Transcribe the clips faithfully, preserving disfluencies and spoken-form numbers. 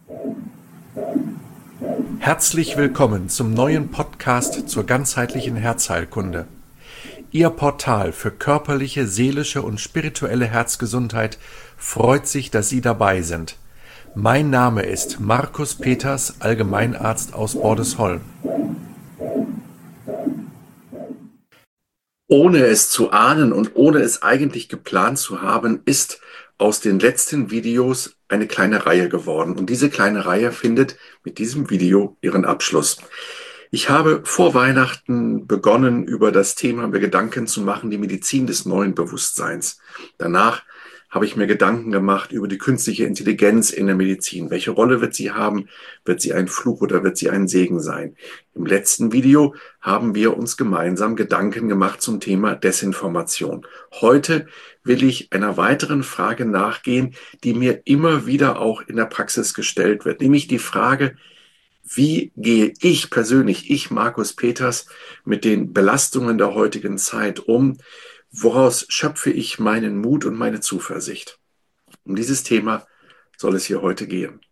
Herzlich willkommen zum neuen Podcast zur ganzheitlichen Herzheilkunde. Ihr Portal für körperliche, seelische und spirituelle Herzgesundheit freut sich, dass Sie dabei sind. Mein Name ist Markus Peters, Allgemeinarzt aus Bordesholm. Ohne es zu ahnen und ohne es eigentlich geplant zu haben, ist aus den letzten Videos eine kleine Reihe geworden. Und diese kleine Reihe findet mit diesem Video ihren Abschluss. Ich habe vor Weihnachten begonnen, über das Thema mir Gedanken zu machen, die Medizin des neuen Bewusstseins. Danach habe ich mir Gedanken gemacht über die künstliche Intelligenz in der Medizin. Welche Rolle wird sie haben? Wird sie ein Fluch oder wird sie ein Segen sein? Im letzten Video haben wir uns gemeinsam Gedanken gemacht zum Thema Desinformation. Heute will ich einer weiteren Frage nachgehen, die mir immer wieder auch in der Praxis gestellt wird, nämlich die Frage: Wie gehe ich persönlich, ich Markus Peters, mit den Belastungen der heutigen Zeit um? Woraus schöpfe ich meinen Mut und meine Zuversicht? Um dieses Thema soll es hier heute gehen.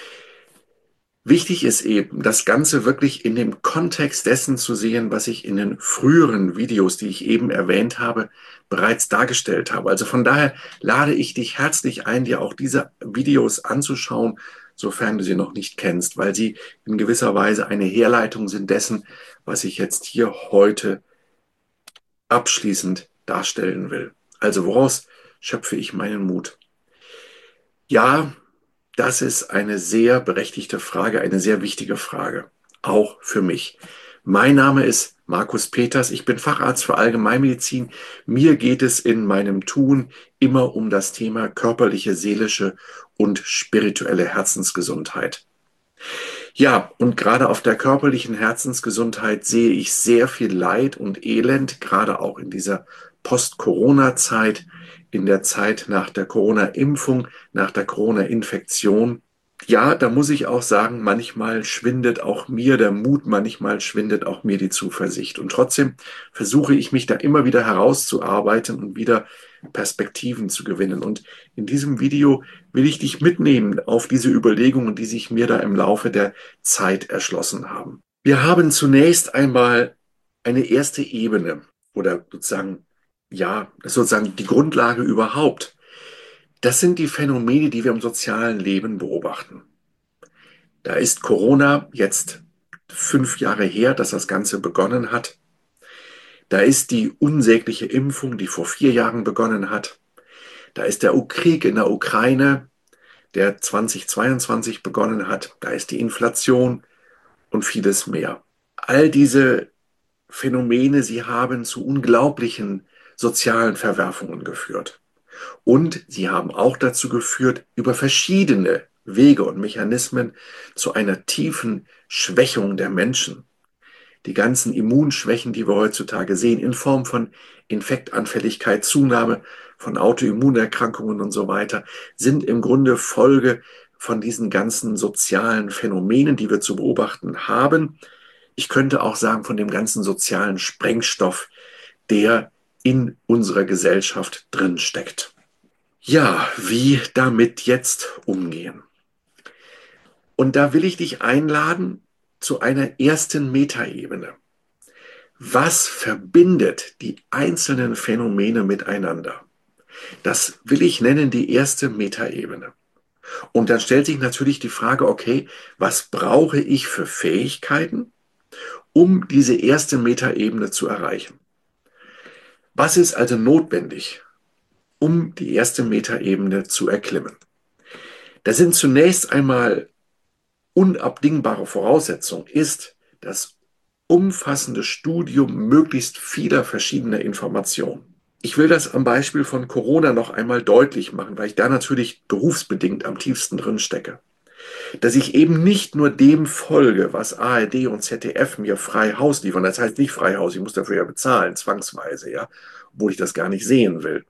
Wichtig ist eben, das Ganze wirklich in dem Kontext dessen zu sehen, was ich in den früheren Videos, die ich eben erwähnt habe, bereits dargestellt habe. Also von daher lade ich dich herzlich ein, dir auch diese Videos anzuschauen, sofern du sie noch nicht kennst, weil sie in gewisser Weise eine Herleitung sind dessen, was ich jetzt hier heute abschließend darstellen will. Also woraus schöpfe ich meinen Mut? Ja, das ist eine sehr berechtigte Frage, eine sehr wichtige Frage, auch für mich. Mein Name ist Markus Peters, ich bin Facharzt für Allgemeinmedizin. Mir geht es in meinem Tun immer um das Thema körperliche, seelische und spirituelle Herzensgesundheit. Ja, und gerade auf der körperlichen Herzensgesundheit sehe ich sehr viel Leid und Elend, gerade auch in dieser Post-Corona-Zeit, in der Zeit nach der Corona-Impfung, nach der Corona-Infektion. Ja, da muss ich auch sagen, manchmal schwindet auch mir der Mut, manchmal schwindet auch mir die Zuversicht. Und trotzdem versuche ich mich da immer wieder herauszuarbeiten und wieder Perspektiven zu gewinnen. Und in diesem Video will ich dich mitnehmen auf diese Überlegungen, die sich mir da im Laufe der Zeit erschlossen haben. Wir haben zunächst einmal eine erste Ebene oder sozusagen, ja, das ist sozusagen die Grundlage überhaupt. Das sind die Phänomene, die wir im sozialen Leben beobachten. Da ist Corona jetzt fünf Jahre her, dass das Ganze begonnen hat. Da ist die unsägliche Impfung, die vor vier Jahren begonnen hat. Da ist der Krieg in der Ukraine, der zweitausendzweiundzwanzig begonnen hat. Da ist die Inflation und vieles mehr. All diese Phänomene, sie haben zu unglaublichen sozialen Verwerfungen geführt. Und sie haben auch dazu geführt, über verschiedene Wege und Mechanismen zu einer tiefen Schwächung der Menschen. Die ganzen Immunschwächen, die wir heutzutage sehen, in Form von Infektanfälligkeit, Zunahme von Autoimmunerkrankungen und so weiter, sind im Grunde Folge von diesen ganzen sozialen Phänomenen, die wir zu beobachten haben. Ich könnte auch sagen, von dem ganzen sozialen Sprengstoff, der in unserer Gesellschaft drin steckt. Ja, wie damit jetzt umgehen? Und da will ich dich einladen zu einer ersten Metaebene. Was verbindet die einzelnen Phänomene miteinander? Das will ich nennen die erste Metaebene. Und dann stellt sich natürlich die Frage, okay, was brauche ich für Fähigkeiten, um diese erste Metaebene zu erreichen? Was ist also notwendig, um die erste Metaebene zu erklimmen? Da sind zunächst einmal unabdingbare Voraussetzung ist das umfassende Studium möglichst vieler verschiedener Informationen. Ich will das am Beispiel von Corona noch einmal deutlich machen, weil ich da natürlich berufsbedingt am tiefsten drin stecke. Dass ich eben nicht nur dem folge, was A R D und Z D F mir frei Haus liefern. Das heißt nicht frei Haus, ich muss dafür ja bezahlen, zwangsweise, ja, obwohl ich das gar nicht sehen will.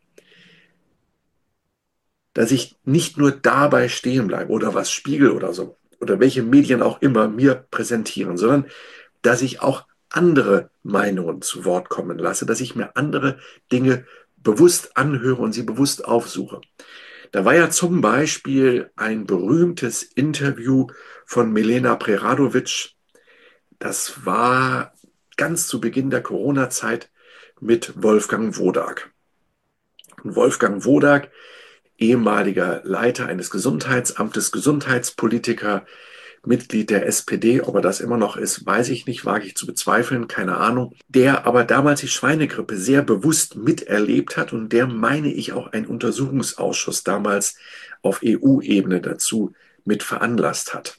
Dass ich nicht nur dabei stehen bleibe oder was Spiegel oder so oder welche Medien auch immer mir präsentieren, sondern dass ich auch andere Meinungen zu Wort kommen lasse, dass ich mir andere Dinge bewusst anhöre und sie bewusst aufsuche. Da war ja zum Beispiel ein berühmtes Interview von Milena Preradovic. Das war ganz zu Beginn der Corona-Zeit mit Wolfgang Wodak. Und Wolfgang Wodak, ehemaliger Leiter eines Gesundheitsamtes, Gesundheitspolitiker, Mitglied der S P D, ob er das immer noch ist, weiß ich nicht, wage ich zu bezweifeln, keine Ahnung, der aber damals die Schweinegrippe sehr bewusst miterlebt hat und der, meine ich, auch einen Untersuchungsausschuss damals auf E U-Ebene dazu mit veranlasst hat.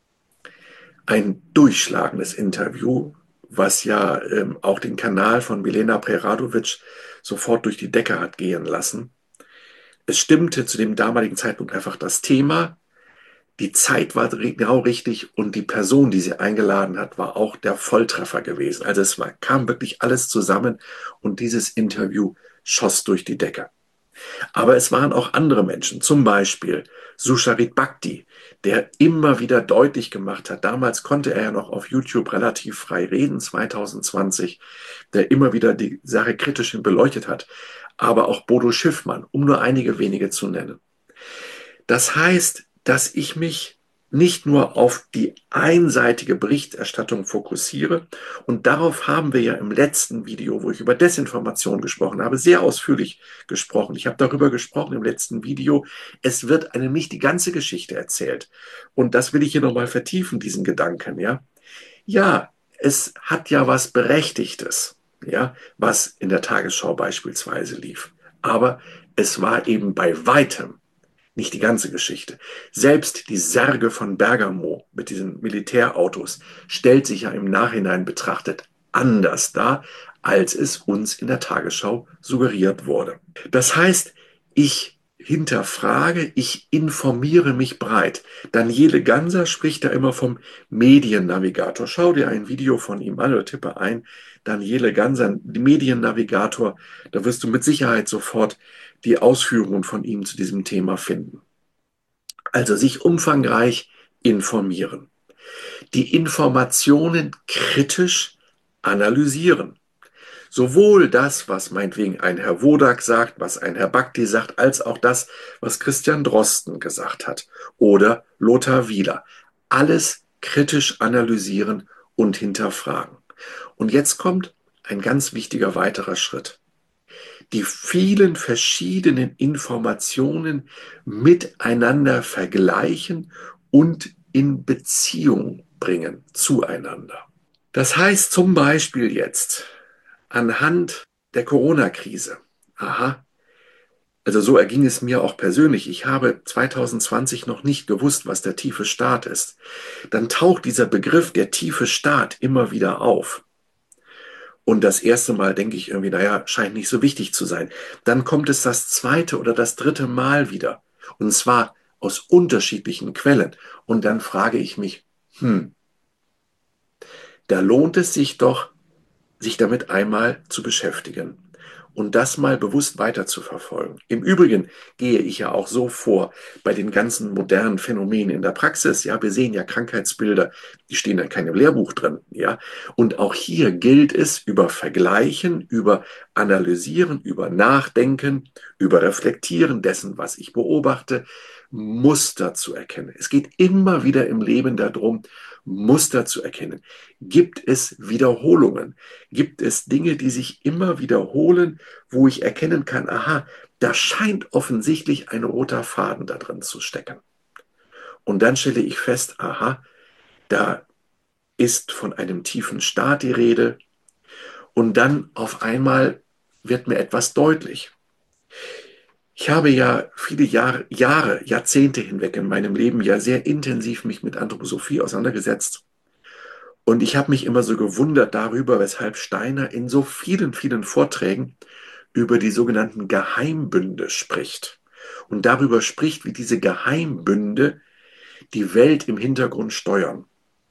Ein durchschlagendes Interview, was ja ähm, auch den Kanal von Milena Preradovic sofort durch die Decke hat gehen lassen. Es stimmte zu dem damaligen Zeitpunkt einfach das Thema. Die Zeit war genau richtig und die Person, die sie eingeladen hat, war auch der Volltreffer gewesen. Also es war, kam wirklich alles zusammen und dieses Interview schoss durch die Decke. Aber es waren auch andere Menschen, zum Beispiel Susharit Bhakti, der immer wieder deutlich gemacht hat, damals konnte er ja noch auf YouTube relativ frei reden, zwanzig zwanzig, der immer wieder die Sache kritisch beleuchtet hat, aber auch Bodo Schiffmann, um nur einige wenige zu nennen. Das heißt, dass ich mich nicht nur auf die einseitige Berichterstattung fokussiere. Und darauf haben wir ja im letzten Video, wo ich über Desinformation gesprochen habe, sehr ausführlich gesprochen. Ich habe darüber gesprochen im letzten Video. Es wird einem nicht die ganze Geschichte erzählt. Und das will ich hier nochmal vertiefen, diesen Gedanken. Ja, ja, es hat ja was Berechtigtes, ja, was in der Tagesschau beispielsweise lief. Aber es war eben bei weitem nicht die ganze Geschichte. Selbst die Särge von Bergamo mit diesen Militärautos stellt sich ja im Nachhinein betrachtet anders dar, als es uns in der Tagesschau suggeriert wurde. Das heißt, ich hinterfrage, ich informiere mich breit. Daniele Ganser spricht da immer vom Mediennavigator. Schau dir ein Video von ihm an oder tippe ein, Daniele Ganser, Mediennavigator, da wirst du mit Sicherheit sofort die Ausführungen von ihm zu diesem Thema finden. Also sich umfangreich informieren. Die Informationen kritisch analysieren. Sowohl das, was meinetwegen ein Herr Wodak sagt, was ein Herr Bhakti sagt, als auch das, was Christian Drosten gesagt hat oder Lothar Wieler. Alles kritisch analysieren und hinterfragen. Und jetzt kommt ein ganz wichtiger weiterer Schritt. Die vielen verschiedenen Informationen miteinander vergleichen und in Beziehung bringen zueinander. Das heißt zum Beispiel jetzt anhand der Corona-Krise. Aha, also so erging es mir auch persönlich. Ich habe zwanzig zwanzig noch nicht gewusst, was der tiefe Staat ist. Dann taucht dieser Begriff der tiefe Staat immer wieder auf. Und das erste Mal denke ich irgendwie, naja, scheint nicht so wichtig zu sein. Dann kommt es das zweite oder das dritte Mal wieder. Und zwar aus unterschiedlichen Quellen. Und dann frage ich mich, hm, da lohnt es sich doch, sich damit einmal zu beschäftigen und das mal bewusst weiter zu verfolgen. Im Übrigen gehe ich ja auch so vor bei den ganzen modernen Phänomenen in der Praxis. Ja, wir sehen ja Krankheitsbilder, die stehen da in keinem Lehrbuch drin. Ja, und auch hier gilt es über Vergleichen, über Analysieren, über Nachdenken, über Reflektieren dessen, was ich beobachte, Muster zu erkennen. Es geht immer wieder im Leben darum, Muster zu erkennen. Gibt es Wiederholungen? Gibt es Dinge, die sich immer wiederholen, wo ich erkennen kann, aha, da scheint offensichtlich ein roter Faden da drin zu stecken. Und dann stelle ich fest, aha, da ist von einem tiefen Staat die Rede. Und dann auf einmal wird mir etwas deutlich. Ich habe ja viele Jahre, Jahre, Jahrzehnte hinweg in meinem Leben ja sehr intensiv mich mit Anthroposophie auseinandergesetzt. Und ich habe mich immer so gewundert darüber, weshalb Steiner in so vielen, vielen Vorträgen über die sogenannten Geheimbünde spricht. Und darüber spricht, wie diese Geheimbünde die Welt im Hintergrund steuern.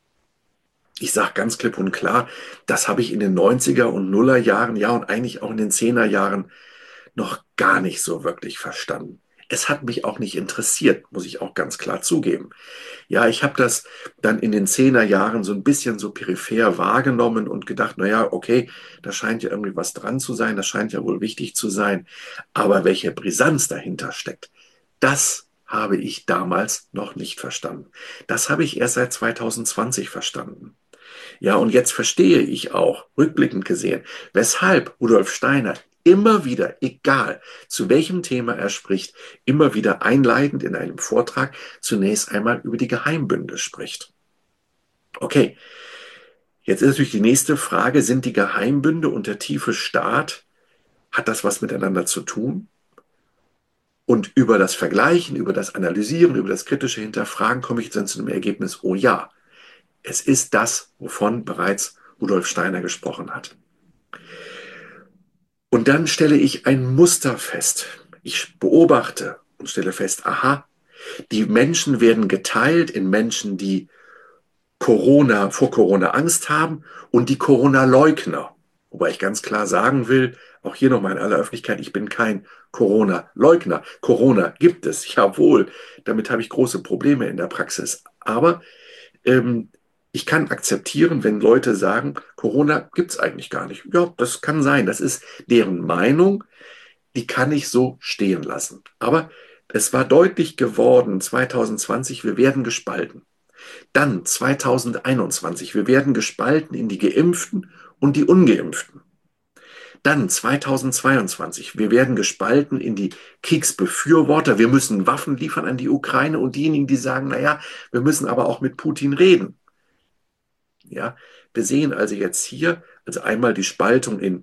Ich sage ganz klipp und klar, das habe ich in den neunziger und nuller Jahren, ja und eigentlich auch in den zehner Jahren noch gar nicht so wirklich verstanden. Es hat mich auch nicht interessiert, muss ich auch ganz klar zugeben. Ja, ich habe das dann in den zehner Jahren so ein bisschen so peripher wahrgenommen und gedacht, naja, okay, da scheint ja irgendwie was dran zu sein, das scheint ja wohl wichtig zu sein. Aber welche Brisanz dahinter steckt, Das habe ich damals noch nicht verstanden. Das habe ich erst seit zweitausendzwanzig verstanden. Ja, und jetzt verstehe ich auch, rückblickend gesehen, weshalb Rudolf Steiner immer wieder, egal zu welchem Thema er spricht, immer wieder einleitend in einem Vortrag zunächst einmal über die Geheimbünde spricht. Okay, jetzt ist natürlich die nächste Frage, sind die Geheimbünde und der tiefe Staat, hat das was miteinander zu tun? Und über das Vergleichen, über das Analysieren, über das kritische Hinterfragen komme ich dann zu dem Ergebnis, oh ja, es ist das, wovon bereits Rudolf Steiner gesprochen hat. Und dann stelle ich ein Muster fest. Ich beobachte und stelle fest, aha, die Menschen werden geteilt in Menschen, die Corona, vor Corona Angst haben und die Corona-Leugner. Wobei ich ganz klar sagen will, auch hier nochmal in aller Öffentlichkeit, ich bin kein Corona-Leugner. Corona gibt es, jawohl. Damit habe ich große Probleme in der Praxis. Aber ähm, ich kann akzeptieren, wenn Leute sagen, Corona gibt es eigentlich gar nicht. Ja, das kann sein. Das ist deren Meinung. Die kann ich so stehen lassen. Aber es war deutlich geworden, zweitausendzwanzig, wir werden gespalten. Dann zweitausendeinundzwanzig, wir werden gespalten in die Geimpften und die Ungeimpften. Dann zweitausendzweiundzwanzig, wir werden gespalten in die Kriegsbefürworter, wir müssen Waffen liefern an die Ukraine und diejenigen, die sagen, naja, wir müssen aber auch mit Putin reden. Ja, wir sehen also jetzt hier, also einmal die Spaltung in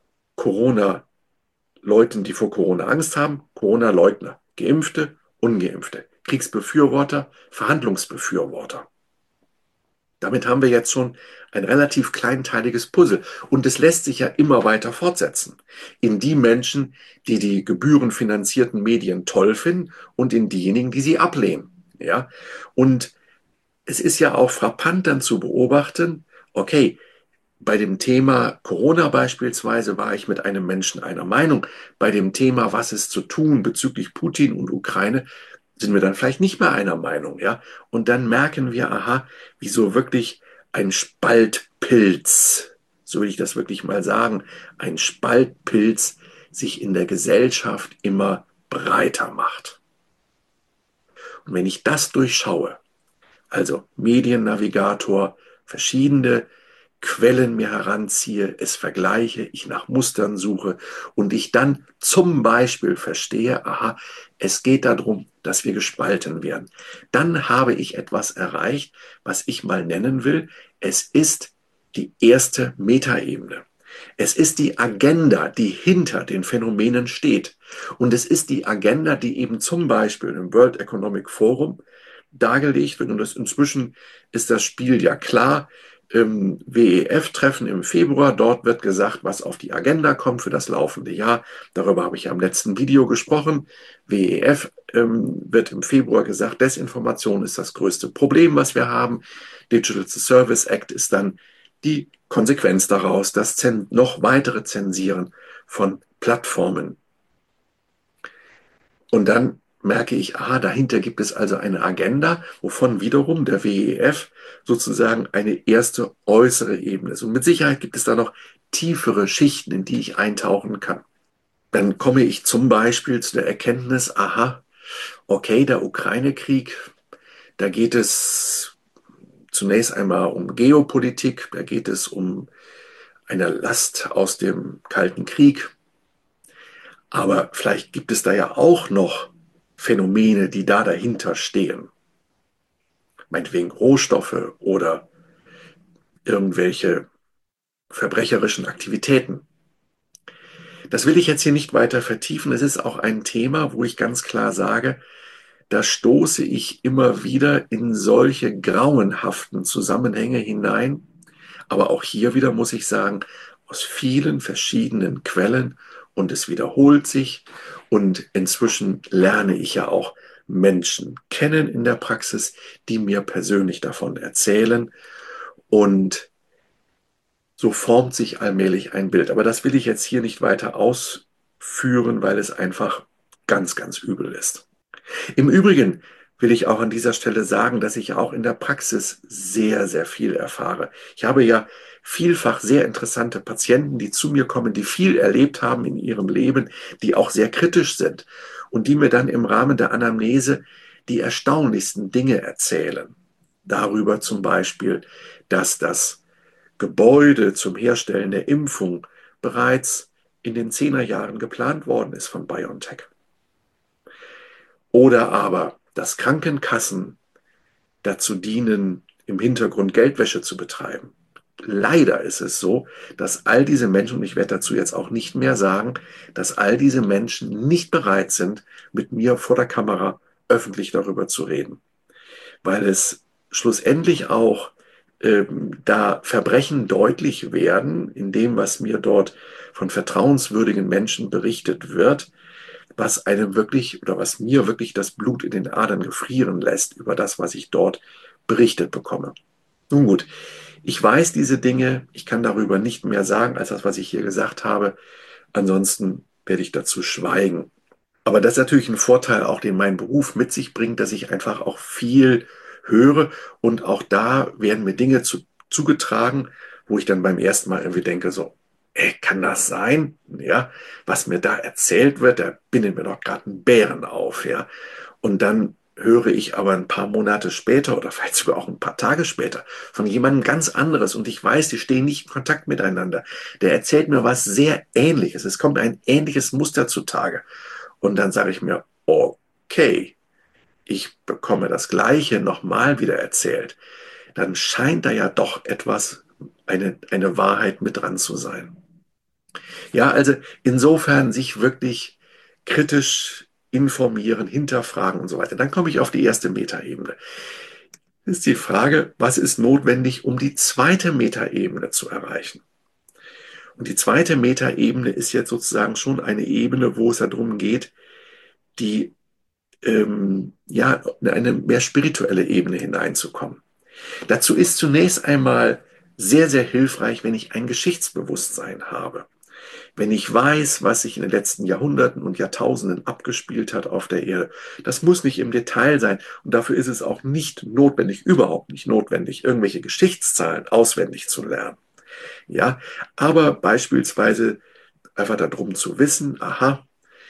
Corona-Leuten, die vor Corona Angst haben, Corona-Leugner, Geimpfte, Ungeimpfte, Kriegsbefürworter, Verhandlungsbefürworter. Damit haben wir jetzt schon ein relativ kleinteiliges Puzzle. Und es lässt sich ja immer weiter fortsetzen. In die Menschen, die die gebührenfinanzierten Medien toll finden und in diejenigen, die sie ablehnen. Ja? Und es ist ja auch frappant dann zu beobachten, okay, bei dem Thema Corona beispielsweise war ich mit einem Menschen einer Meinung. Bei dem Thema, was ist zu tun bezüglich Putin und Ukraine, sind wir dann vielleicht nicht mehr einer Meinung, ja? Und dann merken wir, aha, wieso wirklich ein Spaltpilz, so will ich das wirklich mal sagen, ein Spaltpilz sich in der Gesellschaft immer breiter macht. Und wenn ich das durchschaue, also Mediennavigator, verschiedene Quellen mir heranziehe, es vergleiche, ich nach Mustern suche und ich dann zum Beispiel verstehe, aha, es geht darum, dass wir gespalten werden. Dann habe ich etwas erreicht, was ich mal nennen will. Es ist die erste Metaebene. Es ist die Agenda, die hinter den Phänomenen steht. Und es ist die Agenda, die eben zum Beispiel im World Economic Forum dargelegt wird. Und das inzwischen ist das Spiel ja klar. W E F-Treffen im Februar. Dort wird gesagt, was auf die Agenda kommt für das laufende Jahr. Darüber habe ich ja im letzten Video gesprochen. W E F ähm, wird im Februar gesagt, Desinformation ist das größte Problem, was wir haben. Digital Service Act ist dann die Konsequenz daraus, das Zen noch weitere Zensieren von Plattformen. Und dann merke ich, aha, dahinter gibt es also eine Agenda, wovon wiederum der W E F sozusagen eine erste äußere Ebene ist. Und mit Sicherheit gibt es da noch tiefere Schichten, in die ich eintauchen kann. Dann komme ich zum Beispiel zu der Erkenntnis, aha, okay, der Ukraine-Krieg, da geht es zunächst einmal um Geopolitik, da geht es um eine Last aus dem Kalten Krieg. Aber vielleicht gibt es da ja auch noch Phänomene, die da dahinter stehen. Meinetwegen Rohstoffe oder irgendwelche verbrecherischen Aktivitäten. Das will ich jetzt hier nicht weiter vertiefen. Es ist auch ein Thema, wo ich ganz klar sage, da stoße ich immer wieder in solche grauenhaften Zusammenhänge hinein. Aber auch hier wieder muss ich sagen, aus vielen verschiedenen Quellen und es wiederholt sich. Und inzwischen lerne ich ja auch Menschen kennen in der Praxis, die mir persönlich davon erzählen. Und so formt sich allmählich ein Bild. Aber das will ich jetzt hier nicht weiter ausführen, weil es einfach ganz, ganz übel ist. Im Übrigen will ich auch an dieser Stelle sagen, dass ich auch in der Praxis sehr, sehr viel erfahre. Ich habe ja vielfach sehr interessante Patienten, die zu mir kommen, die viel erlebt haben in ihrem Leben, die auch sehr kritisch sind. und die mir dann im Rahmen der Anamnese die erstaunlichsten Dinge erzählen. Darüber zum Beispiel, dass das Gebäude zum Herstellen der Impfung bereits in den Zehnerjahren geplant worden ist von BioNTech. Oder aber, dass Krankenkassen dazu dienen, im Hintergrund Geldwäsche zu betreiben. Leider ist es so, dass all diese Menschen, und ich werde dazu jetzt auch nicht mehr sagen, dass all diese Menschen nicht bereit sind, mit mir vor der Kamera öffentlich darüber zu reden, weil es schlussendlich auch ähm, da Verbrechen deutlich werden in dem, was mir dort von vertrauenswürdigen Menschen berichtet wird, was einem wirklich oder was mir wirklich das Blut in den Adern gefrieren lässt über das, was ich dort berichtet bekomme. Nun gut, ich weiß diese Dinge, ich kann darüber nicht mehr sagen als das, was ich hier gesagt habe. Ansonsten werde ich dazu schweigen. Aber das ist natürlich ein Vorteil, auch den mein Beruf mit sich bringt, dass ich einfach auch viel höre und auch da werden mir Dinge zu, zugetragen, wo ich dann beim ersten Mal irgendwie denke, so, ey, kann das sein? Ja, was mir da erzählt wird, da bindet mir doch gerade ein Bären auf, ja. Und dann höre ich aber ein paar Monate später oder vielleicht sogar auch ein paar Tage später von jemandem ganz anderes und ich weiß, die stehen nicht in Kontakt miteinander. Der erzählt mir was sehr Ähnliches. Es kommt ein ähnliches Muster zutage. Und dann sage ich mir, okay, ich bekomme das Gleiche nochmal wieder erzählt. Dann scheint da ja doch etwas, eine, eine Wahrheit mit dran zu sein. Ja, also insofern sich wirklich kritisch informieren, hinterfragen und so weiter. Dann komme ich auf die erste Metaebene. Ist die Frage, was ist notwendig, um die zweite Metaebene zu erreichen? Und die zweite Metaebene ist jetzt sozusagen schon eine Ebene, wo es darum geht, die ähm, ja, in eine mehr spirituelle Ebene hineinzukommen. Dazu ist zunächst einmal sehr, sehr hilfreich, wenn ich ein Geschichtsbewusstsein habe. Wenn ich weiß, was sich in den letzten Jahrhunderten und Jahrtausenden abgespielt hat auf der Erde. Das muss nicht im Detail sein. Und dafür ist es auch nicht notwendig, überhaupt nicht notwendig, irgendwelche Geschichtszahlen auswendig zu lernen. Ja, aber beispielsweise einfach darum zu wissen, aha,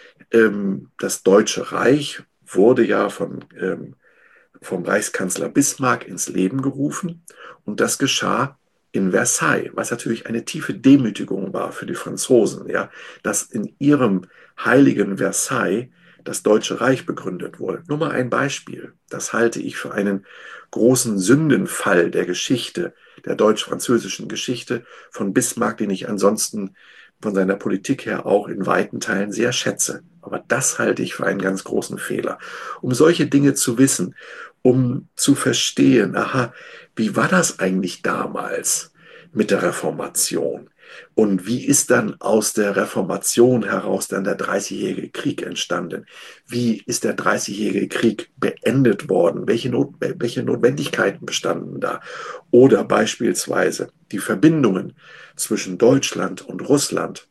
ähm, das Deutsche Reich wurde ja von, ähm, vom Reichskanzler Bismarck ins Leben gerufen und das geschah in Versailles, was natürlich eine tiefe Demütigung war für die Franzosen, ja, dass in ihrem heiligen Versailles das Deutsche Reich begründet wurde. Nur mal ein Beispiel. Das halte ich für einen großen Sündenfall der Geschichte, der deutsch-französischen Geschichte von Bismarck, den ich ansonsten von seiner Politik her auch in weiten Teilen sehr schätze. Aber das halte ich für einen ganz großen Fehler. Um solche Dinge zu wissen, um zu verstehen, aha, wie war das eigentlich damals mit der Reformation? Und wie ist dann aus der Reformation heraus dann der Dreißigjährige Krieg entstanden? Wie ist der Dreißigjährige Krieg beendet worden? Welche, Not, welche Notwendigkeiten bestanden da? Oder beispielsweise die Verbindungen zwischen Deutschland und Russland.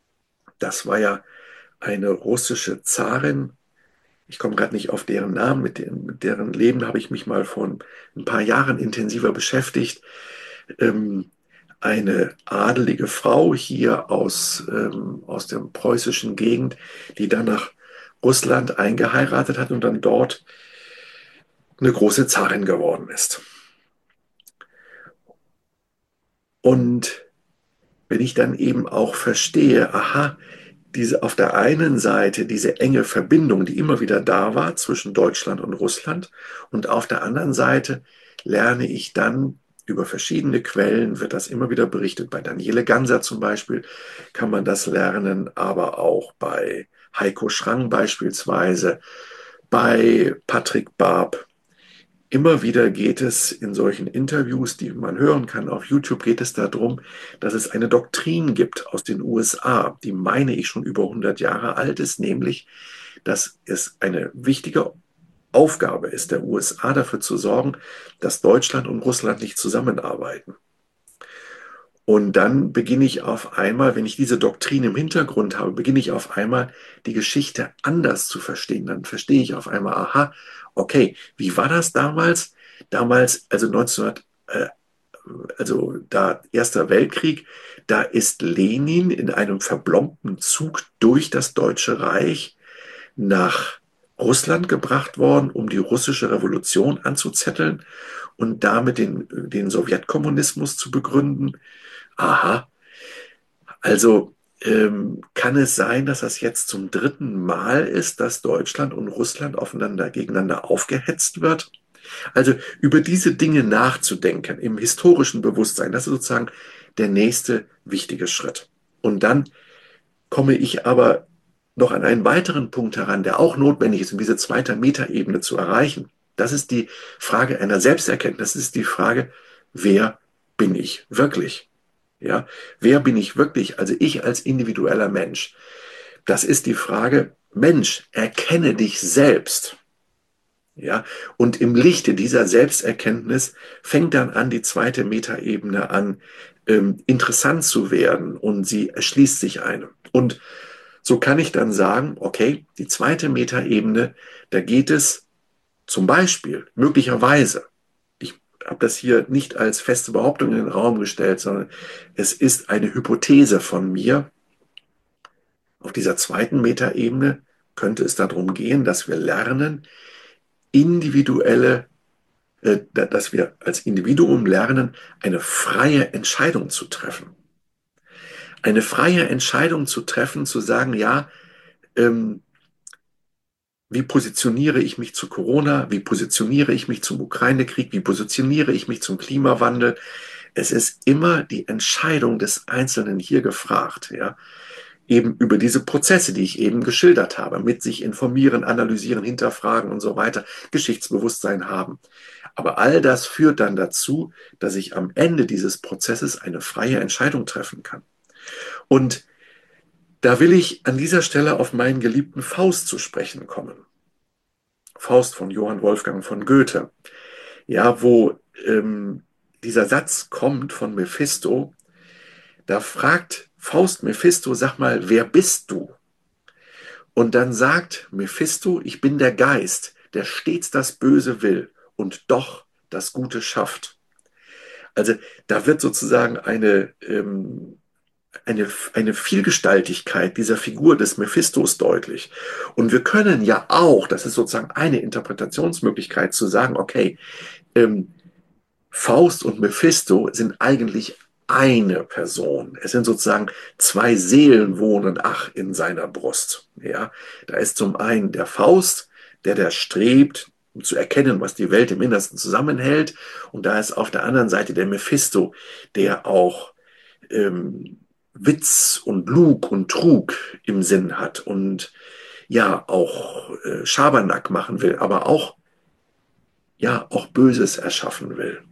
Das war ja eine russische Zarin. Ich komme gerade nicht auf deren Namen, mit, deren, mit deren Leben habe ich mich mal vor ein paar Jahren intensiver beschäftigt. Ähm, eine adelige Frau hier aus, ähm, aus der preußischen Gegend, die dann nach Russland eingeheiratet hat und dann dort eine große Zarin geworden ist. Und wenn ich dann eben auch verstehe, aha, diese auf der einen Seite diese enge Verbindung, die immer wieder da war zwischen Deutschland und Russland, und auf der anderen Seite lerne ich dann über verschiedene Quellen, wird das immer wieder berichtet, bei Daniele Ganser zum Beispiel kann man das lernen, aber auch bei Heiko Schrang beispielsweise, bei Patrick Barb. Immer wieder geht es in solchen Interviews, die man hören kann auf YouTube, geht es darum, dass es eine Doktrin gibt aus den U S A, die meine ich schon über hundert Jahre alt ist, nämlich, dass es eine wichtige Aufgabe ist der U S A dafür zu sorgen, dass Deutschland und Russland nicht zusammenarbeiten. Und dann beginne ich auf einmal, wenn ich diese Doktrin im Hintergrund habe, beginne ich auf einmal die Geschichte anders zu verstehen. Dann verstehe ich auf einmal, aha, okay, wie war das damals? Damals, also neunzehnhundert, äh, also da Erster Weltkrieg, da ist Lenin in einem verblombten Zug durch das Deutsche Reich nach Russland gebracht worden, um die russische Revolution anzuzetteln und damit den, den Sowjetkommunismus zu begründen. Aha, also ähm, kann es sein, dass das jetzt zum dritten Mal ist, dass Deutschland und Russland aufeinander gegeneinander aufgehetzt wird? Also über diese Dinge nachzudenken im historischen Bewusstsein, das ist sozusagen der nächste wichtige Schritt. Und dann komme ich aber noch an einen weiteren Punkt heran, der auch notwendig ist, um diese zweite Metaebene zu erreichen. Das ist die Frage einer Selbsterkenntnis. Das ist die Frage, wer bin ich wirklich? Ja, wer bin ich wirklich? Also ich als individueller Mensch. Das ist die Frage, Mensch, erkenne dich selbst. Ja, und im Lichte dieser Selbsterkenntnis fängt dann an, die zweite Metaebene an, ähm, interessant zu werden und sie erschließt sich einem. Und so kann ich dann sagen, okay, die zweite Metaebene, da geht es zum Beispiel, möglicherweise, ich habe das hier nicht als feste Behauptung in den Raum gestellt, sondern es ist eine Hypothese von mir. Auf dieser zweiten Metaebene könnte es darum gehen, dass wir lernen, individuelle, äh, dass wir als Individuum lernen, eine freie Entscheidung zu treffen. Eine freie Entscheidung zu treffen, zu sagen, ja, ähm, wie positioniere ich mich zu Corona? Wie positioniere ich mich zum Ukraine-Krieg? Wie positioniere ich mich zum Klimawandel? Es ist immer die Entscheidung des Einzelnen hier gefragt, ja. Eben über diese Prozesse, die ich eben geschildert habe, mit sich informieren, analysieren, hinterfragen und so weiter, Geschichtsbewusstsein haben. Aber all das führt dann dazu, dass ich am Ende dieses Prozesses eine freie Entscheidung treffen kann. Und da will ich an dieser Stelle auf meinen geliebten Faust zu sprechen kommen. Faust von Johann Wolfgang von Goethe. Ja, wo ähm, dieser Satz kommt von Mephisto, da fragt Faust Mephisto, sag mal, wer bist du? Und dann sagt Mephisto, ich bin der Geist, der stets das Böse will und doch das Gute schafft. Also da wird sozusagen eine, ähm, eine, eine Vielgestaltigkeit dieser Figur des Mephistos deutlich. Und wir können ja auch, das ist sozusagen eine Interpretationsmöglichkeit, zu sagen, okay, ähm, Faust und Mephisto sind eigentlich eine Person. Es sind sozusagen zwei Seelen wohnen, ach, in seiner Brust. Ja, da ist zum einen der Faust, der der strebt, um zu erkennen, was die Welt im Innersten zusammenhält. Und da ist auf der anderen Seite der Mephisto, der auch ähm, Witz und Lug und Trug im Sinn hat und ja auch äh, Schabernack machen will, aber auch ja auch Böses erschaffen will.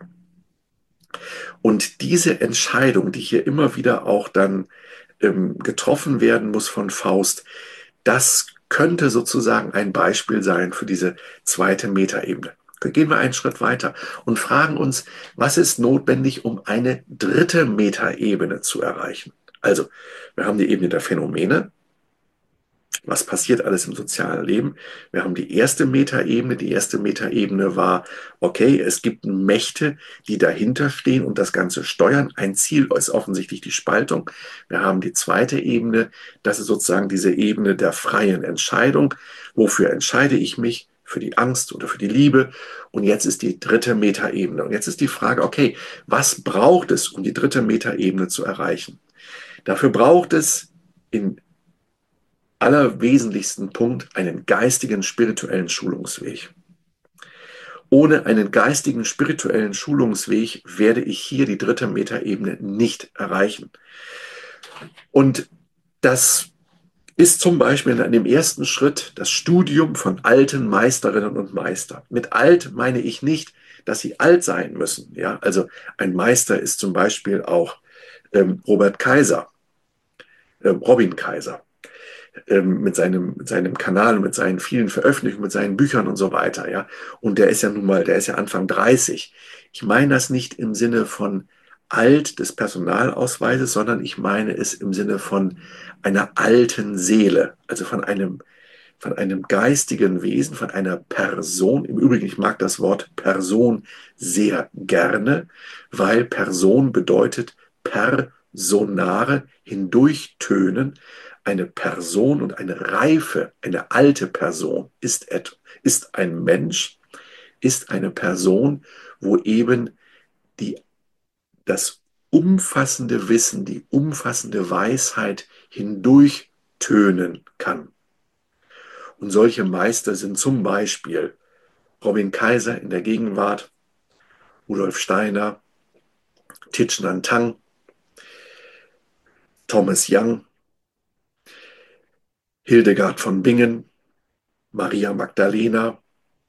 Und diese Entscheidung, die hier immer wieder auch dann ähm, getroffen werden muss von Faust, das könnte sozusagen ein Beispiel sein für diese zweite Metaebene. Gehen wir einen Schritt weiter und fragen uns, was ist notwendig, um eine dritte Metaebene zu erreichen? Also, wir haben die Ebene der Phänomene. Was passiert alles im sozialen Leben? Wir haben die erste Metaebene. Die erste Metaebene war, okay, es gibt Mächte, die dahinter stehen und das Ganze steuern. Ein Ziel ist offensichtlich die Spaltung. Wir haben die zweite Ebene. Das ist sozusagen diese Ebene der freien Entscheidung. Wofür entscheide ich mich? Für die Angst oder für die Liebe. Und jetzt ist die dritte Metaebene. Und jetzt ist die Frage, okay, was braucht es, um die dritte Metaebene zu erreichen? Dafür braucht es in allerwesentlichsten Punkt einen geistigen, spirituellen Schulungsweg. Ohne einen geistigen, spirituellen Schulungsweg werde ich hier die dritte Metaebene nicht erreichen. Und das ist zum Beispiel in dem ersten Schritt das Studium von alten Meisterinnen und Meistern. Mit alt meine ich nicht, dass sie alt sein müssen. Ja, also ein Meister ist zum Beispiel auch ähm, Robert Kaiser, ähm, Robin Kaiser. Mit seinem, mit seinem Kanal, mit seinen vielen Veröffentlichungen, mit seinen Büchern und so weiter, ja. Und der ist ja nun mal, der ist ja Anfang dreißig. Ich meine das nicht im Sinne von alt des Personalausweises, sondern ich meine es im Sinne von einer alten Seele, also von einem, von einem geistigen Wesen, von einer Person. Im Übrigen, ich mag das Wort Person sehr gerne, weil Person bedeutet personare, hindurchtönen, eine Person und eine reife, eine alte Person ist, ist ein Mensch, ist eine Person, wo eben die, das umfassende Wissen, die umfassende Weisheit hindurchtönen kann. Und solche Meister sind zum Beispiel Robin Kaiser in der Gegenwart, Rudolf Steiner, Thich Nhat Hanh, Thomas Young, Hildegard von Bingen, Maria Magdalena.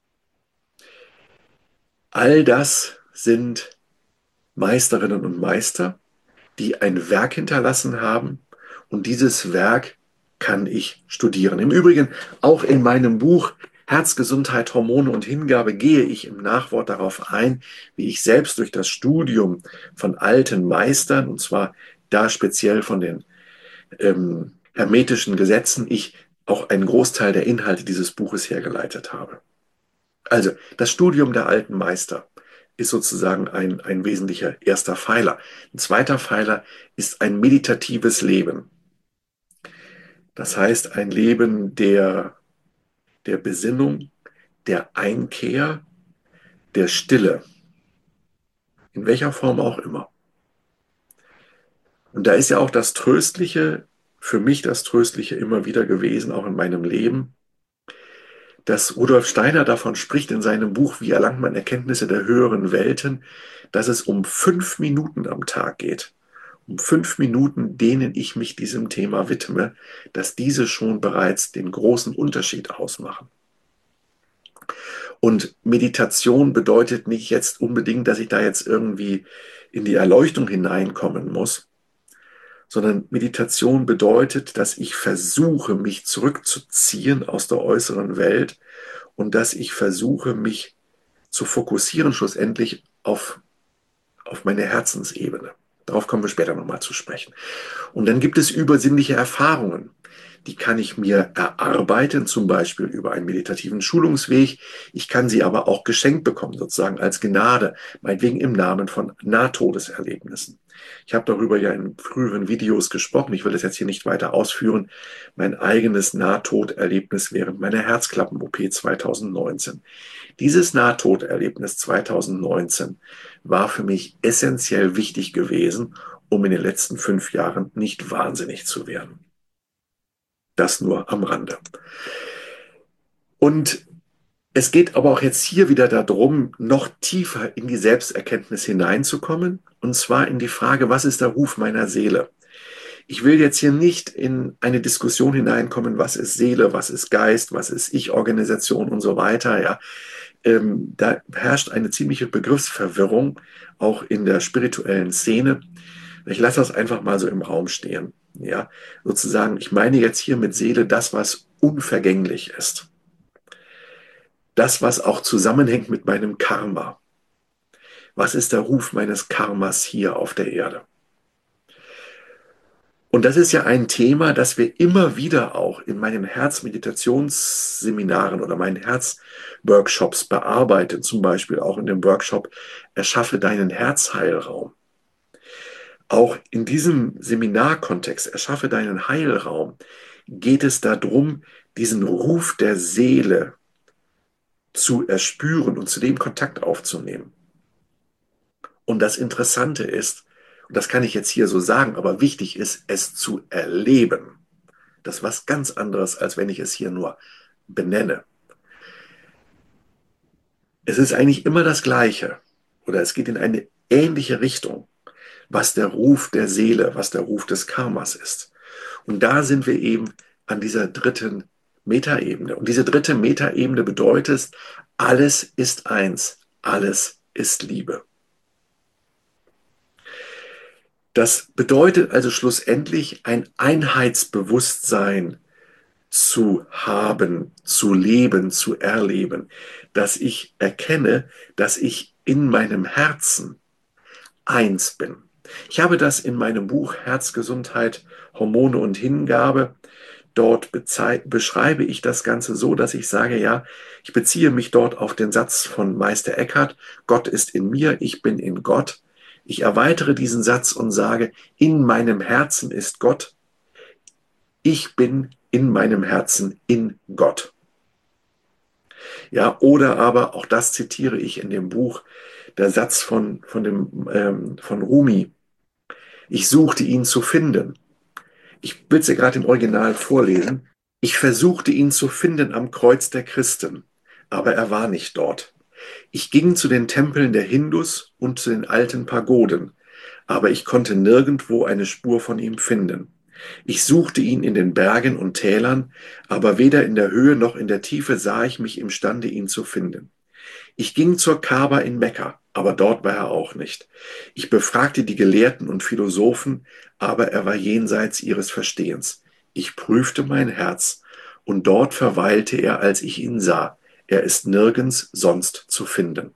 All das sind Meisterinnen und Meister, die ein Werk hinterlassen haben, und dieses Werk kann ich studieren. Im Übrigen, auch in meinem Buch Herz, Gesundheit, Hormone und Hingabe gehe ich im Nachwort darauf ein, wie ich selbst durch das Studium von alten Meistern, und zwar da speziell von den ähm, hermetischen Gesetzen, ich auch einen Großteil der Inhalte dieses Buches hergeleitet habe. Also das Studium der alten Meister ist sozusagen ein, ein wesentlicher erster Pfeiler. Ein zweiter Pfeiler ist ein meditatives Leben. Das heißt, ein Leben der, der Besinnung, der Einkehr, der Stille, in welcher Form auch immer. Und da ist ja auch das Tröstliche, für mich das Tröstliche immer wieder gewesen, auch in meinem Leben, dass Rudolf Steiner davon spricht in seinem Buch Wie erlangt man Erkenntnisse der höheren Welten, dass es um fünf Minuten am Tag geht. Um fünf Minuten, denen ich mich diesem Thema widme, dass diese schon bereits den großen Unterschied ausmachen. Und Meditation bedeutet nicht jetzt unbedingt, dass ich da jetzt irgendwie in die Erleuchtung hineinkommen muss, sondern Meditation bedeutet, dass ich versuche, mich zurückzuziehen aus der äußeren Welt und dass ich versuche, mich zu fokussieren schlussendlich auf, auf meine Herzensebene. Darauf kommen wir später nochmal zu sprechen. Und dann gibt es übersinnliche Erfahrungen. Die kann ich mir erarbeiten, zum Beispiel über einen meditativen Schulungsweg. Ich kann sie aber auch geschenkt bekommen, sozusagen als Gnade, meinetwegen im Namen von Nahtodeserlebnissen. Ich habe darüber ja in früheren Videos gesprochen. Ich will das jetzt hier nicht weiter ausführen. Mein eigenes Nahtoderlebnis während meiner Herzklappen-O P zweitausendneunzehn. Dieses Nahtoderlebnis zweitausendneunzehn war für mich essentiell wichtig gewesen, um in den letzten fünf Jahren nicht wahnsinnig zu werden. Das nur am Rande. Und es geht aber auch jetzt hier wieder darum, noch tiefer in die Selbsterkenntnis hineinzukommen, und zwar in die Frage, was ist der Ruf meiner Seele? Ich will jetzt hier nicht in eine Diskussion hineinkommen, was ist Seele, was ist Geist, was ist Ich-Organisation und so weiter. Ja, ähm, da herrscht eine ziemliche Begriffsverwirrung, auch in der spirituellen Szene. Ich lasse das einfach mal so im Raum stehen. Ja, sozusagen, ich meine jetzt hier mit Seele das, was unvergänglich ist. Das, was auch zusammenhängt mit meinem Karma. Was ist der Ruf meines Karmas hier auf der Erde? Und das ist ja ein Thema, das wir immer wieder auch in meinen Herzmeditationsseminaren oder meinen Herzworkshops bearbeiten. Zum Beispiel auch in dem Workshop Erschaffe deinen Herzheilraum. Auch in diesem Seminarkontext, Erschaffe deinen Heilraum, geht es darum, diesen Ruf der Seele zu erspüren und zu dem Kontakt aufzunehmen. Und das Interessante ist, und das kann ich jetzt hier so sagen, aber wichtig ist, es zu erleben. Das ist was ganz anderes, als wenn ich es hier nur benenne. Es ist eigentlich immer das Gleiche, oder es geht in eine ähnliche Richtung, was der Ruf der Seele, was der Ruf des Karmas ist. Und da sind wir eben an dieser dritten Metaebene. Und diese dritte Metaebene bedeutet, alles ist eins, alles ist Liebe. Das bedeutet also schlussendlich ein Einheitsbewusstsein zu haben, zu leben, zu erleben, dass ich erkenne, dass ich in meinem Herzen eins bin. Ich habe das in meinem Buch Herzgesundheit, Hormone und Hingabe. Dort beschreibe ich das Ganze so, dass ich sage, ja, ich beziehe mich dort auf den Satz von Meister Eckhart, Gott ist in mir, ich bin in Gott. Ich erweitere diesen Satz und sage, in meinem Herzen ist Gott. Ich bin in meinem Herzen in Gott. Ja, oder aber, auch das zitiere ich in dem Buch, der Satz von, von, dem, ähm, von Rumi: Ich suchte ihn zu finden. Ich will es dir gerade im Original vorlesen. Ich versuchte ihn zu finden am Kreuz der Christen, aber er war nicht dort. Ich ging zu den Tempeln der Hindus und zu den alten Pagoden, aber ich konnte nirgendwo eine Spur von ihm finden. Ich suchte ihn in den Bergen und Tälern, aber weder in der Höhe noch in der Tiefe sah ich mich imstande, ihn zu finden. Ich ging zur Kaaba in Mekka, aber dort war er auch nicht. Ich befragte die Gelehrten und Philosophen, aber er war jenseits ihres Verstehens. Ich prüfte mein Herz, und dort verweilte er, als ich ihn sah. Er ist nirgends sonst zu finden.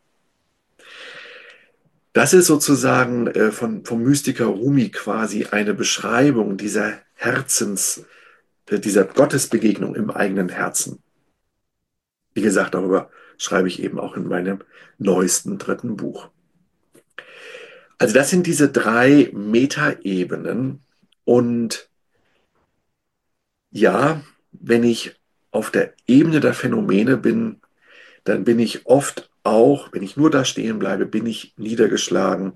Das ist sozusagen äh, von, vom Mystiker Rumi quasi eine Beschreibung dieser Herzens, äh, dieser Gottesbegegnung im eigenen Herzen. Wie gesagt, darüber schreibe ich eben auch in meinem neuesten dritten Buch. Also das sind diese drei Metaebenen. Und ja, wenn ich auf der Ebene der Phänomene bin, dann bin ich oft auch, wenn ich nur da stehen bleibe, bin ich niedergeschlagen,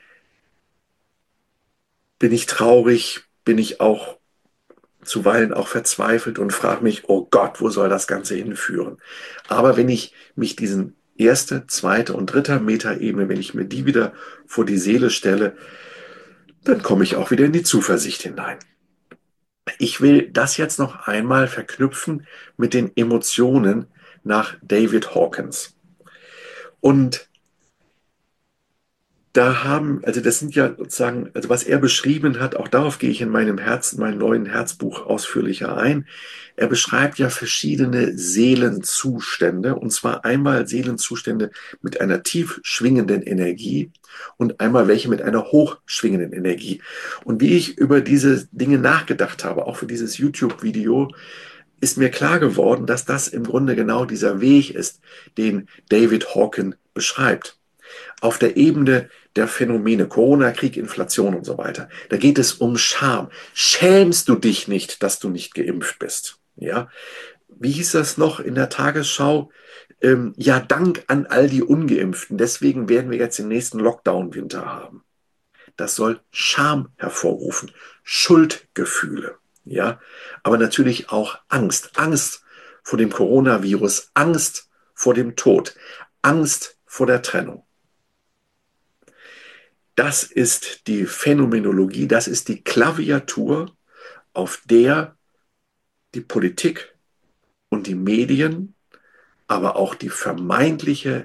bin ich traurig, bin ich auch zuweilen auch verzweifelt und frage mich, oh Gott, wo soll das Ganze hinführen? Aber wenn ich mich diesen erste, zweite und dritte Metaebene, wenn ich mir die wieder vor die Seele stelle, dann komme ich auch wieder in die Zuversicht hinein. Ich will das jetzt noch einmal verknüpfen mit den Emotionen nach David Hawkins. Und da haben, also das sind ja sozusagen, also was er beschrieben hat, auch darauf gehe ich in meinem Herzen, meinem neuen Herzbuch ausführlicher ein. Er beschreibt ja verschiedene Seelenzustände, und zwar einmal Seelenzustände mit einer tief schwingenden Energie und einmal welche mit einer hochschwingenden Energie. Und wie ich über diese Dinge nachgedacht habe, auch für dieses YouTube-Video, ist mir klar geworden, dass das im Grunde genau dieser Weg ist, den David Hawkins beschreibt. Auf der Ebene der Phänomene, Corona, Krieg, Inflation und so weiter, da geht es um Scham. Schämst du dich nicht, dass du nicht geimpft bist? Ja, wie hieß das noch in der Tagesschau? Ähm, ja, Dank an all die Ungeimpften. Deswegen werden wir jetzt den nächsten Lockdown-Winter haben. Das soll Scham hervorrufen, Schuldgefühle, ja, aber natürlich auch Angst. Angst vor dem Coronavirus, Angst vor dem Tod, Angst vor der Trennung. Das ist die Phänomenologie, das ist die Klaviatur, auf der die Politik und die Medien, aber auch die vermeintliche,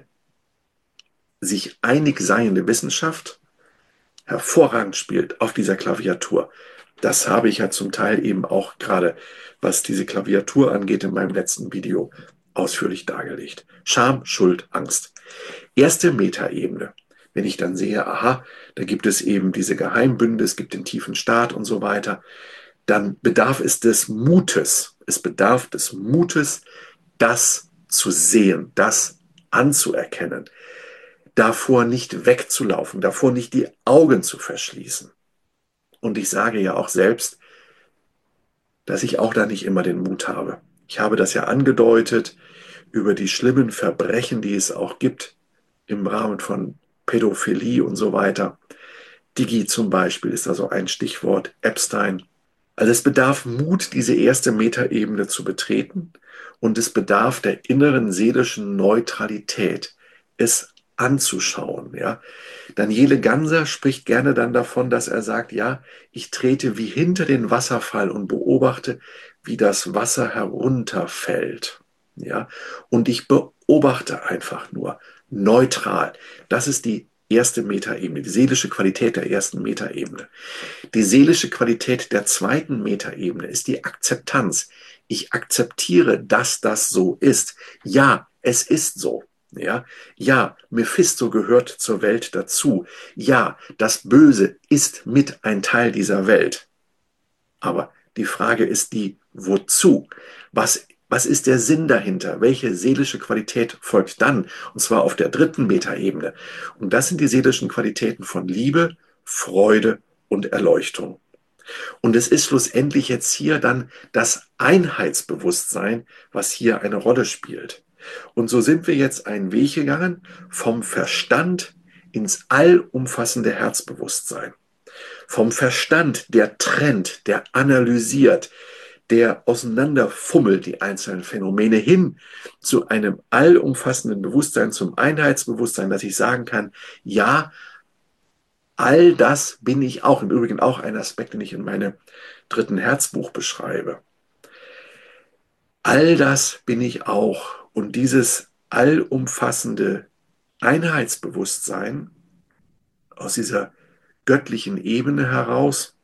sich einig seiende Wissenschaft hervorragend spielt auf dieser Klaviatur. Das habe ich ja zum Teil eben auch gerade, was diese Klaviatur angeht, in meinem letzten Video ausführlich dargelegt. Scham, Schuld, Angst. Erste Metaebene. Wenn ich dann sehe, aha, da gibt es eben diese Geheimbünde, es gibt den tiefen Staat und so weiter, dann bedarf es des Mutes. Es bedarf des Mutes, das zu sehen, das anzuerkennen, davor nicht wegzulaufen, davor nicht die Augen zu verschließen. Und ich sage ja auch selbst, dass ich auch da nicht immer den Mut habe. Ich habe das ja angedeutet über die schlimmen Verbrechen, die es auch gibt im Rahmen von Pädophilie und so weiter. Digi zum Beispiel ist da so ein Stichwort, Epstein. Also es bedarf Mut, diese erste Metaebene zu betreten, und es bedarf der inneren seelischen Neutralität, es anzuschauen. Ja. Daniele Ganser spricht gerne dann davon, dass er sagt, ja, ich trete wie hinter den Wasserfall und beobachte, wie das Wasser herunterfällt. Ja. Und ich beobachte einfach nur neutral. Das ist die erste Metaebene, die seelische Qualität der ersten Metaebene. Die seelische Qualität der zweiten Metaebene ist die Akzeptanz. Ich akzeptiere, dass das so ist. Ja, es ist so. Ja, ja, Mephisto gehört zur Welt dazu. Ja, das Böse ist mit ein Teil dieser Welt. Aber die Frage ist die, wozu? Was, was ist der Sinn dahinter? Welche seelische Qualität folgt dann? Und zwar auf der dritten Metaebene. Und das sind die seelischen Qualitäten von Liebe, Freude und Erleuchtung. Und es ist schlussendlich jetzt hier dann das Einheitsbewusstsein, was hier eine Rolle spielt. Und so sind wir jetzt einen Weg gegangen vom Verstand ins allumfassende Herzbewusstsein. Vom Verstand, der trennt, der analysiert, der auseinanderfummelt die einzelnen Phänomene hin zu einem allumfassenden Bewusstsein, zum Einheitsbewusstsein, dass ich sagen kann, ja, all das bin ich auch. Im Übrigen auch ein Aspekt, den ich in meinem dritten Herzbuch beschreibe. All das bin ich auch. Und dieses allumfassende Einheitsbewusstsein aus dieser göttlichen Ebene heraus,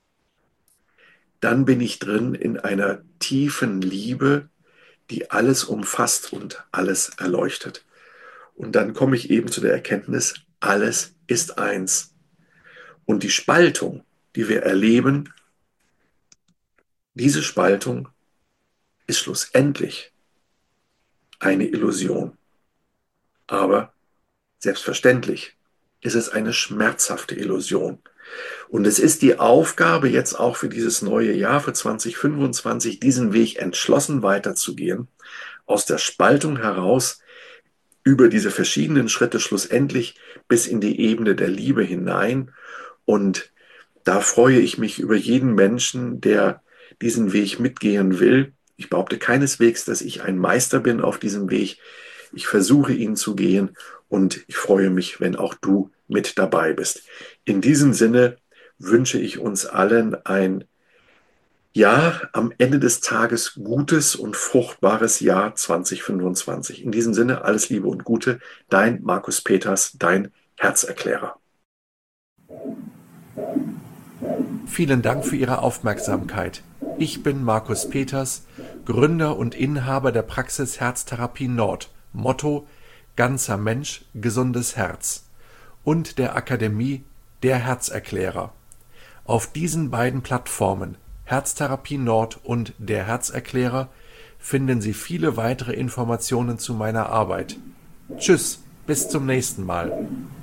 dann bin ich drin in einer tiefen Liebe, die alles umfasst und alles erleuchtet. Und dann komme ich eben zu der Erkenntnis, alles ist eins. Und die Spaltung, die wir erleben, diese Spaltung ist schlussendlich eine Illusion. Aber selbstverständlich ist es eine schmerzhafte Illusion. Und es ist die Aufgabe jetzt auch für dieses neue Jahr, für zwanzig fünfundzwanzig, diesen Weg entschlossen weiterzugehen, aus der Spaltung heraus über diese verschiedenen Schritte schlussendlich bis in die Ebene der Liebe hinein. Und da freue ich mich über jeden Menschen, der diesen Weg mitgehen will. Ich behaupte keineswegs, dass ich ein Meister bin auf diesem Weg. Ich versuche ihn zu gehen und ich freue mich, wenn auch du mit dabei bist. In diesem Sinne wünsche ich uns allen ein ja, am Ende des Tages gutes und fruchtbares Jahr zwanzig fünfundzwanzig. In diesem Sinne alles Liebe und Gute, dein Markus Peters, dein Herzerklärer. Vielen Dank für Ihre Aufmerksamkeit. Ich bin Markus Peters, Gründer und Inhaber der Praxis Herztherapie Nord, Motto ganzer Mensch, gesundes Herz und der Akademie Der Herzerklärer. Auf diesen beiden Plattformen, Herztherapie Nord und Der Herzerklärer, finden Sie viele weitere Informationen zu meiner Arbeit. Tschüss, bis zum nächsten Mal.